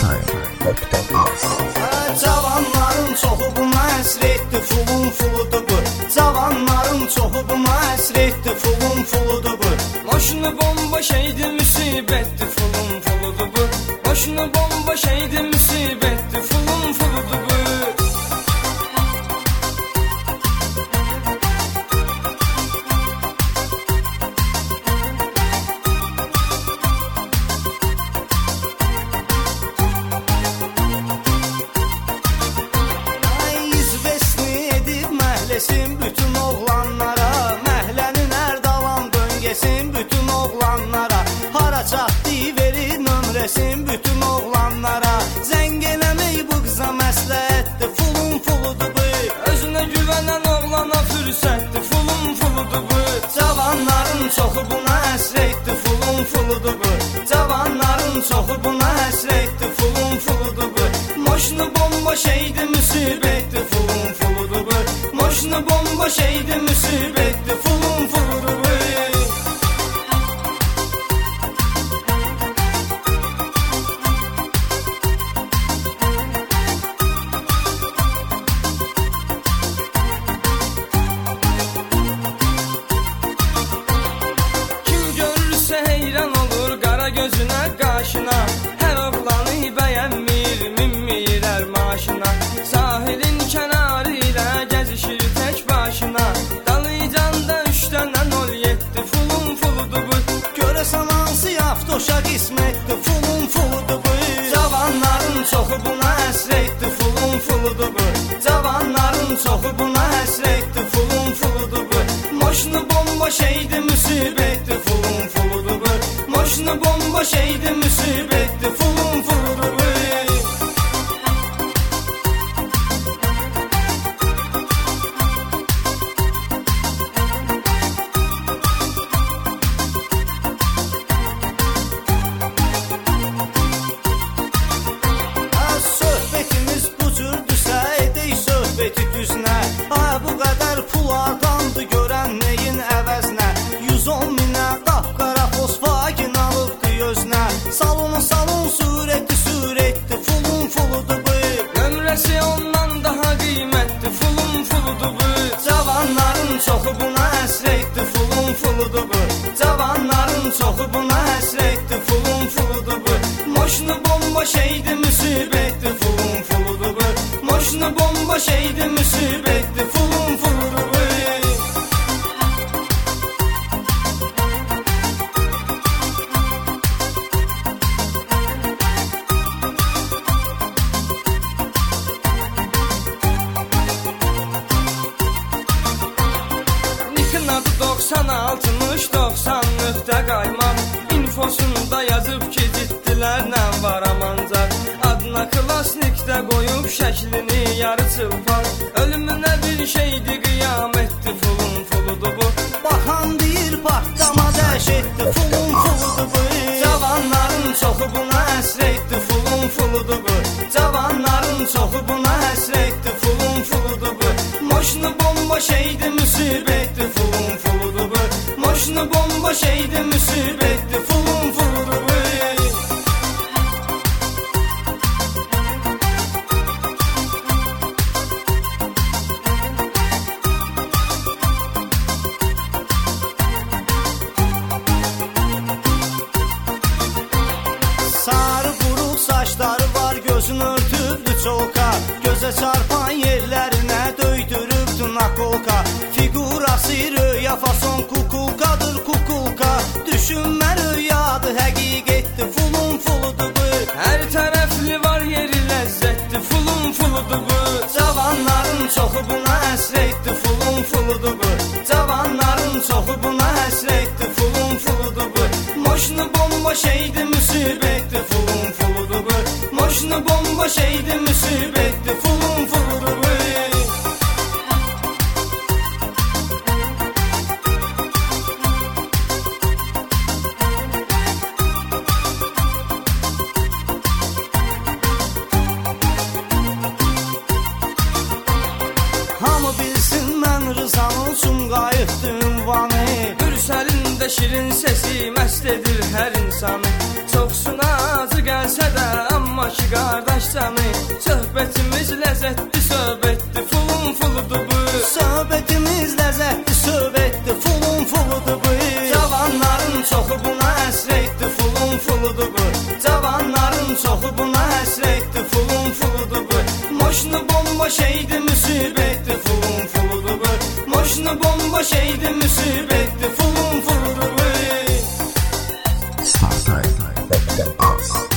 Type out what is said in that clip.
Time.az. Cavanların çoxu buna əsr etdi, fulun fuludur bu. Cavanların çoxu buna əsr etdi, fulun fuludur bu. Maşını bomba şeydi, müsibetdi, fulun fuludur bu. Maşını bomba şeydi, müsibetdi, fulun fuludur bu. Bütün oğlanlara, məhlənin ərdalan döngəsin bütün oğlanlara. Hara çatdı verir nömrəsin bütün oğlanlara. Zəng eləmək bu qıza məsləhətdir, fulun fuludur bu. Özünə güvənən oğlana fürsətdir, fulun fuludur bu. Cavanların çoxu buna əsr etdi, fulun fuludur bu. Cavanların çoxu buna əsr etdi, fulun fuludur bu. Maşını bomba şeydi, müsibətdir, fulun fuludur bu. Maşını bomba şeydi, müsibetdi, fulun fuludur bu. Kim görürsə heyran olur qara gözünə, qaşına. Hər oğlanı bəyənmir, minmir maşına. Sahilin kənarı ilə gəzişir tək başına. Dalıcanda 3 dənə 07 fulun fuludur bu. Görəsən hansı avtoşa qismətdir, fulun fuludur bu. Cavanların çoxu buna əsr etdi, fulun fuludur bu. Cavanların çoxu buna əsr etdi, fulun fuludur bu. Maşını bomba şeydi, müsibətdir, fulun fuludur bu. Maşını bomba şeydi, müsibətdir, fulun fuludur bu. Bu qədər pul adamdı görən neyin əvəzinə. 110 minə qapqara Volkswagen alıbdı özünə. Salon sürətli, fulun fuludur bu. Nömrəsi ondan daha qiymətli, fulun fuludur bu. Cavanların çoxu buna əsr etdi, fulun fuludur bu. Cavanların çoxu buna əsr etdi, fulun fuludur bu. Maşını bomba şeydi, müsibətdi, fulun fuludur bu. Maşını bomba şeydi, müsibətdi, fulun fuludur bu. Nikin adı 90-60-90-lıqda qaymaq. İnfosunda yazıb ki, ciddilərlə var amancaq. Adına klasnikdə qoyub şəklini yarı çılpaq. Ölümünə bir şeydi, qiyamətdi, fulun fuludur bu. Baxan deyir partlama dəhşətdi, fulun fuludur bu. Cavanların çoxu buna əsr etdi, fulun fuludur bu. Cavanların çoxu buna əsr etdi, fulun fuludur bu. Maşını bomba şeydi, müsibətdi, fulun fuludur bu. Maşını bomba şeydi, müsibətdi, fulun fuludur bu. Saçları var, gözün örtübdü çolka. Gözə çarpan yerlərinə döydürübdü nakolka. Figurası röya fason kukulkadır, kukulka. Düşünmə röyadır, həqiqətdir, fulun fuludur bu. Hər tərəfli var yeri ləzzətdi, fulun fuludur bu. Cavanların çoxu buna əsr etdi, fulun fuludur bu. Cavanların çoxu buna əsr etdi, fulun fuludur bu. Maşını bomba şeydi, müsibətdi, fulun fuludur bu. Maşını bomba şeydi, müsibətdi, fulun fuludur bu. Hamı bilsin mən Rızanın Sumqayıtdı ünvanı. Mürsəlində şirin səsi məst edir hər insanı. Çoxsuna acı gəlsə də, amma ki qardaş canı. Söhbətimiz ləzzətli söhbətdir, fulun fuludur bu. Söhbətimiz ləzzətli söhbətdir, fulun fuludur bu. Cavanların çoxu buna həsrətdir, fulun fuludur bu. Cavanların çoxu buna həsrətdir, fulun fuludur bu. Moşnu bomba şeydir, müsibətdir, fulun fuludur bu. Moşnu bomba şeydir, müsibətdir, fulun fuludur bu. Startime.